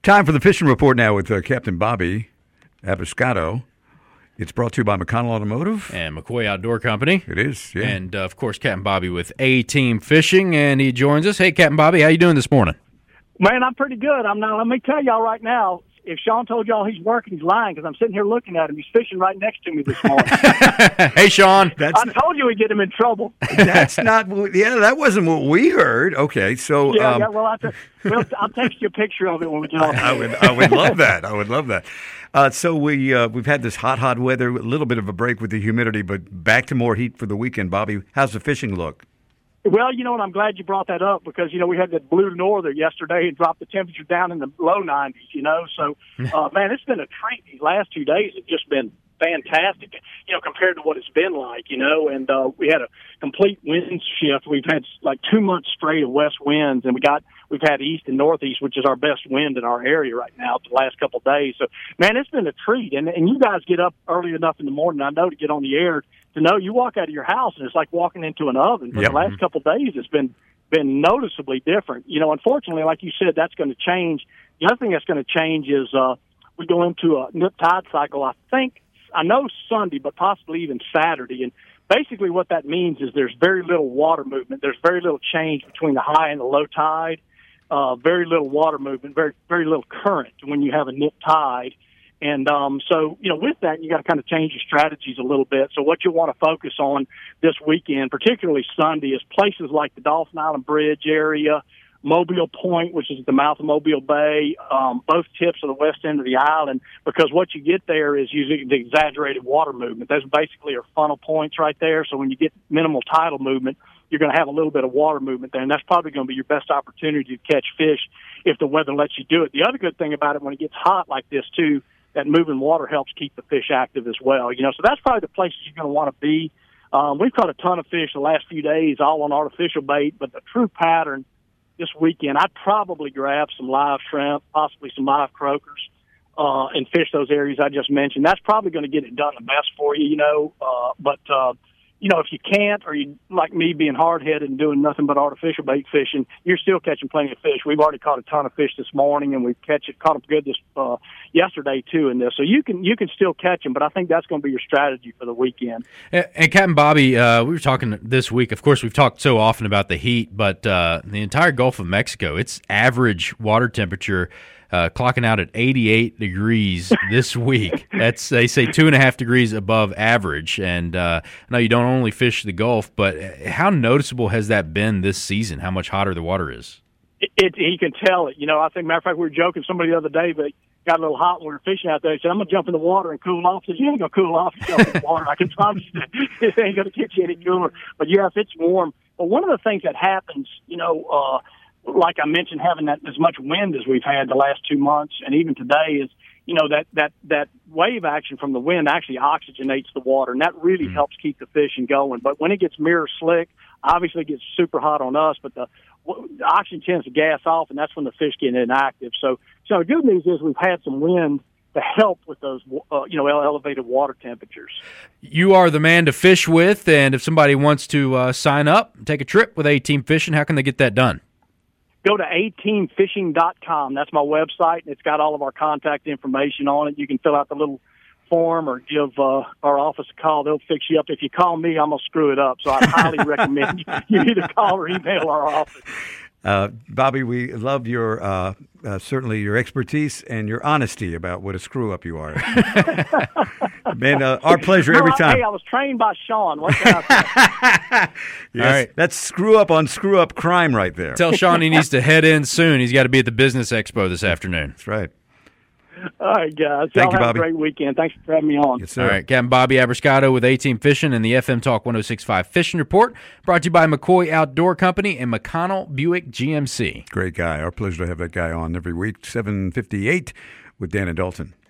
Time for the fishing report now with Captain Bobby Abiscato. It's brought to you by McConnell Automotive. And McCoy Outdoor Company. It is, yeah. And, of course, Captain Bobby with A-Team Fishing, and he joins us. Hey, Captain Bobby, how you doing this morning? Man, I'm pretty good. Let me tell y'all right now, if Sean told y'all he's working, he's lying, because I'm sitting here looking at him. He's fishing right next to me this morning. Hey, Sean. I told you we'd get him in trouble. That's not – yeah, that wasn't what we heard. Okay, so – well, I'll text you a picture of it when we get off. I would love that. I would love that. So we've had this hot weather, a little bit of a break with the humidity, but back to more heat for the weekend. Bobby, how's the fishing look? Well, you know what, I'm glad you brought that up because, we had that blue norther yesterday and dropped the temperature down in the low 90s, So, man, it's been a treat. These last 2 days have just been fantastic, compared to what it's been like, and we had a complete wind shift. We've had like 2 months straight of west winds, and we've had east and northeast, which is our best wind in our area right now the last couple of days. So, man, it's been a treat. And you guys get up early enough in the morning, I know, to get on the air to know you walk out of your house and it's like walking into an oven. For the last couple of days, it's been noticeably different. Unfortunately, like you said, that's going to change. The other thing that's going to change is we go into a nip tide cycle, I know Sunday, but possibly even Saturday. And basically what that means is there's very little water movement. There's very little change between the high and the low tide. Very little water movement, very, very little current when you have a nip tide. And so, with that, you got to kind of change your strategies a little bit. So what you want to focus on this weekend, particularly Sunday, is places like the Dauphin Island Bridge area, Mobile Point, which is at the mouth of Mobile Bay, both tips of the west end of the island, because what you get there is usually the exaggerated water movement. Those basically are funnel points right there. So when you get minimal tidal movement, you're going to have a little bit of water movement there, and that's probably going to be your best opportunity to catch fish if the weather lets you do it. The other good thing about it, when it gets hot like this, too, that moving water helps keep the fish active as well. So that's probably the places you're going to want to be. We've caught a ton of fish the last few days, all on artificial bait, but the true pattern this weekend, I'd probably grab some live shrimp, possibly some live croakers, and fish those areas I just mentioned. That's probably going to get it done the best for you, but if you can't, or you like me being hard-headed and doing nothing but artificial bait fishing, you're still catching plenty of fish. We've already caught a ton of fish this morning, and we've caught them good yesterday too in this. So you can still catch them, but I think that's going to be your strategy for the weekend. And Captain Bobby, we were talking this week. Of course, we've talked so often about the heat, but the entire Gulf of Mexico, its average water temperature clocking out at 88 degrees this week. That's, they say, 2.5 degrees above average. And I know you don't only fish the Gulf, but how noticeable has that been this season, how much hotter the water is? He can tell it. I think, matter of fact, we were joking somebody the other day, but it got a little hot when we were fishing out there. He said, I'm going to jump in the water and cool off. I said, you ain't going to cool off. You jump in the water. I can promise you it ain't going to get you any cooler. But, yes, it's warm. But one of the things that happens, like I mentioned, having that as much wind as we've had the last 2 months, and even today, is that wave action from the wind actually oxygenates the water, and that really helps keep the fishing going. But when it gets mirror slick, obviously it gets super hot on us, but the oxygen tends to gas off, and that's when the fish get inactive. So the good news is we've had some wind to help with those, elevated water temperatures. You are the man to fish with, and if somebody wants to sign up, take a trip with A-Team Fishing, how can they get that done? Go to ateamfishing.com. That's my website, and it's got all of our contact information on it. You can fill out the little form or give our office a call. They'll fix you up. If you call me, I'm going to screw it up. So I highly recommend you either call or email our office. Bobby, we love your certainly your expertise and your honesty about what a screw-up you are. Man, our pleasure every time. Hey, I was trained by Sean. What can I say? Yes, all right. That's screw-up on screw-up crime right there. Tell Sean he needs to head in soon. He's got to be at the Business Expo this afternoon. That's right. All right, guys. Thank you, have Bobby. a great weekend. Thanks for having me on. Yes, sir. All right, Captain Bobby Abiscato with A-Team Fishing and the FM Talk 106.5 Fishing Report, brought to you by McCoy Outdoor Company and McConnell Buick GMC. Great guy. Our pleasure to have that guy on every week, 7:58 with Dan and Dalton.